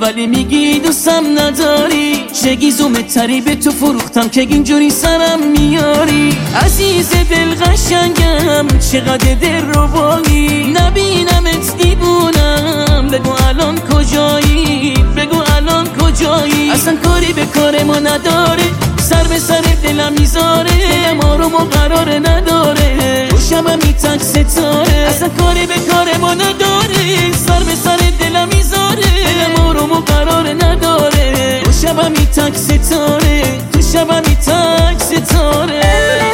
ولی میگی دوستم نداری. چه گیزومه تری به تو فروختم که اینجوری سرم میاری. عزیز دل قشنگم چقدر دل ربایی، نبینمت دیوونم. بگو الان کجایی، بگو الان کجایی. اصلا کاری به کار ما نداره، سر به سر دلم میذاره. دلم آروم و قرار نداره، روشم میتک ستاره. اصلا کاری به کار ما نداره، سر به سر دلم میذاره. دلم آروم و قرار نداره، روشم میتک ستاره. تو شبم میتک ستاره.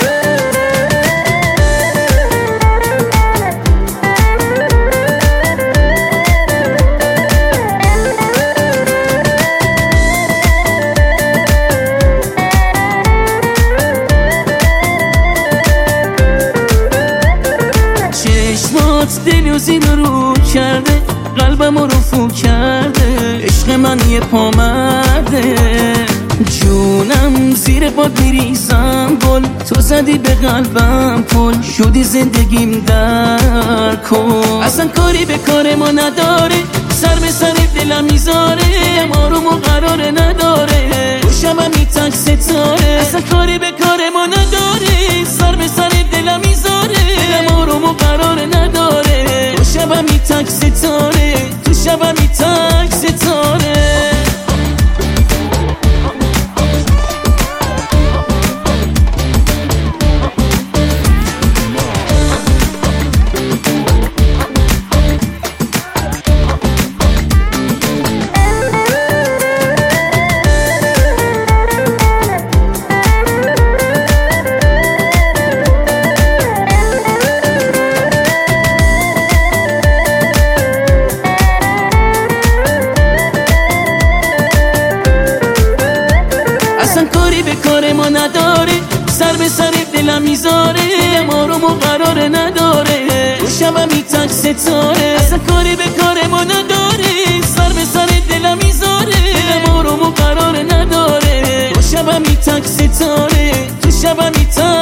دل و زیر رو کرده، قلبم رو فو کرده. عشق من یه پامرده، جونم زیر باد میریزم گل. تو زدی به قلبم پل، شدی زندگیم در کن. اصلا کاری به کار ما نداره، سر به سر دلم میذاره. آروم و قرار نداره، روشم میتک ستاره. اصلا کاری به کار ما نداره، سر به سر دلم میذاره. دلم آروم و قرار نداره، تو شبم میتک ستاره. تو شبم میتک ستاره. اصلا کاری به کار ما نداره، سر به سر دلم میذاره. آروم و قرار نداره، روشم میتک ستاره. اصلا کاری به کار ما نداره، سر به سر دلم میذاره. آروم و قرار نداره، روشم میتک ستاره. تو شبم میتک